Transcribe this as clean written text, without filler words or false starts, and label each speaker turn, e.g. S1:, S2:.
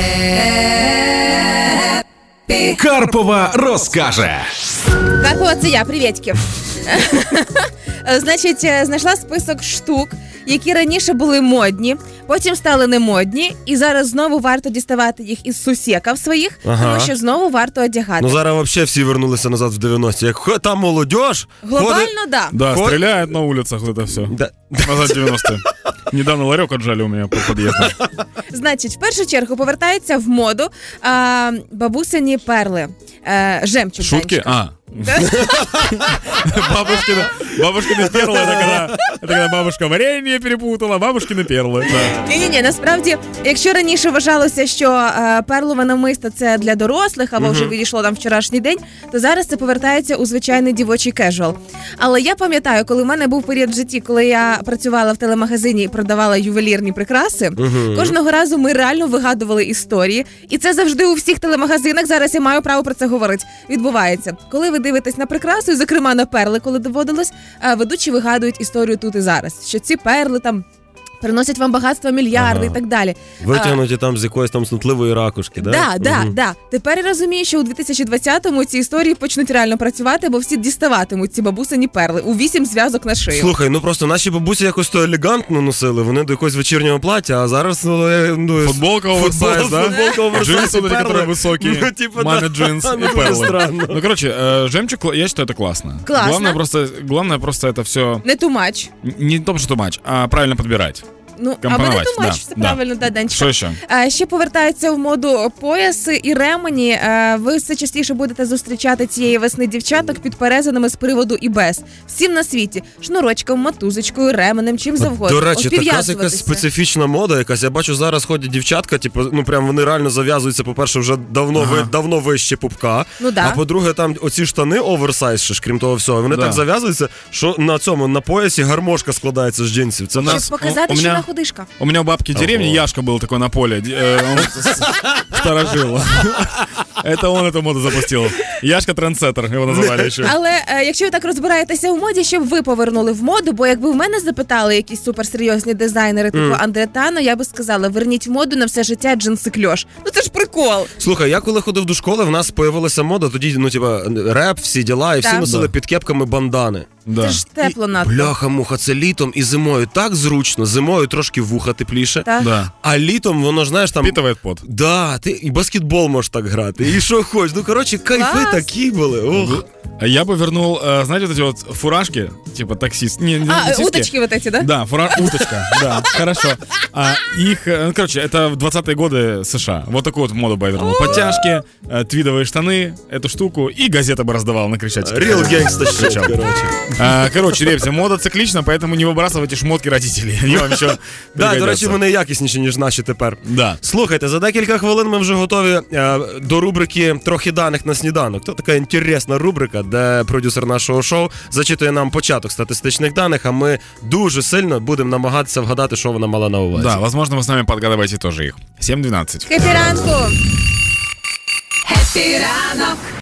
S1: Карпова розкаже.
S2: Карпова, це я, привітки. Значить, знайшла список штук, які раніше були модні, потім стали немодні, і зараз знову варто діставати їх із сусеків своїх, тому що знову варто одягати.
S3: Ну зараз взагалі всі вернулися назад в 90-ті. Як там молодіж...
S2: Глобально, да.
S4: Да, стреляют на улицах, это все.
S3: Да.
S4: Назад 90-е. Недавно ларек отжали у меня по подъезду.
S2: Значить, в першу чергу повертаються в моду бабусині перли. Жемчуг.
S4: Шутки? Бабушкины перлы, это когда бабушка варенье перепутала, бабушкины перлы.
S2: Ні, насправді, якщо раніше вважалося, що перлове намисто це для дорослих, або вже відійшло там вчорашній день, то зараз це повертається у звичайний дівочий кежуал. Але я пам'ятаю, коли в мене був період в житті, коли я працювала в телемагазині і продавала ювелірні прикраси, кожного разу ми реально вигадували історії, і це завжди у всіх телемагазинах, зараз я маю право про це говорити, відбувається. Коли ви дивитесь на прикрасу, і, зокрема на перли, коли доводилось, ведучі вигадують історію тут і зараз, що ці перли там приносять вам багатство мільярди і так далі.
S3: Витягнуті там з якоїсь там снутливої ракушки, да?
S2: Да. Тепер я розумію, що у 2020-му ці історії почнуть реально працювати, бо всі діставатимуть ці бабусині перли у 8 зв'язок на шию.
S3: Слухай, ну просто наші бабусі якось то елегантно носили, вони до якогось вечірнього плаття, а зараз...
S4: Футболка оверсайз, да?
S3: Футболка оверсайз,
S4: джинсы, которые высокие, маме джинс и перлы. Ну, короче, жемчуг, я считаю, это классно.
S2: Классно.
S4: Главное просто это все...
S2: Не too much.
S4: Не то, что too much, а правильно подбирать.
S2: Ну, або не too much, все правильно, да, Данчик.
S4: Що ще?
S2: Ще повертаються в моду пояси і ремені. Ви все частіше будете зустрічати цієї весни дівчаток під перезаними з приводу і без. Всім на світі. Шнурочком, мотузочкою, ременем, чим завгодно.
S3: До речі, така якась специфічна мода якась. Я бачу, зараз ходять дівчатка, типу, ну прям вони реально зав'язуються, по-перше, вже давно вище пупка.
S2: Ну, да.
S3: А по-друге, там оці штани оверсайз, ще ж, крім того всього, вони так зав'язуються, що на поясі гармошка складається з джинсів. Це
S2: щоб показати, що на худишка.
S4: У меня у бабки в деревне Яшка был такой на поле. Он сторожил. Это он эту моду запустил. Яшка трендсеттер, його називали ще.
S2: Але якщо ви так розбираєтеся у моді, щоб ви повернули в моду, бо якби в мене запитали якісь суперсерйозні дизайнери, типу Андре Тано, я би сказала, верніть в моду на все життя джинси кльош. Ну це ж прикол.
S3: Слухай, я коли ходив до школи, в нас появилася мода, тоді, ну, типа, реп, всі діла, і всі носили під кепками бандани.
S4: Да.
S2: Це ж тепло надто.
S3: Бляха-муха, це літом і зимою так зручно. Зимою трошки вуха тепліше,
S4: Да.
S3: а літом воно, знаєш, там...
S4: Впитывает пот.
S3: Да, ти і баскетбол можеш так грати, і що хочеш. Ну, коротше, кайфи такі були. Ох.
S4: Я бы вернул, знаете, вот эти вот фуражки, типа таксист. Не таксистки.
S2: Уточки вот эти, да?
S4: Да, уточка, да, хорошо. Их, ну, короче, это в 20-е годы США. Вот такую вот моду бы я вернул. Подтяжки, твидовые штаны, эту штуку, и газета бы раздавал на Крещатике.
S3: Real gangsta shit, короче.
S4: Короче, ребята, мода циклична, поэтому не выбрасывайте шмотки родителей. Они вам ще
S3: да, до речі, вони якісніші, ніж наші тепер.
S4: Да.
S3: Слухайте, за декілька хвилин ми вже готові до рубрики «Трохи даних на сніданок». Це така інтересна рубрика, де продюсер нашого шоу зачитує нам початок статистичних даних, а ми дуже сильно будемо намагатися вгадати, що вона мала на увазі.
S4: Да, возможно, вы с нами подгадываете тоже их. 7:12.
S2: Хеппі ранку!
S5: Хеппі ранок!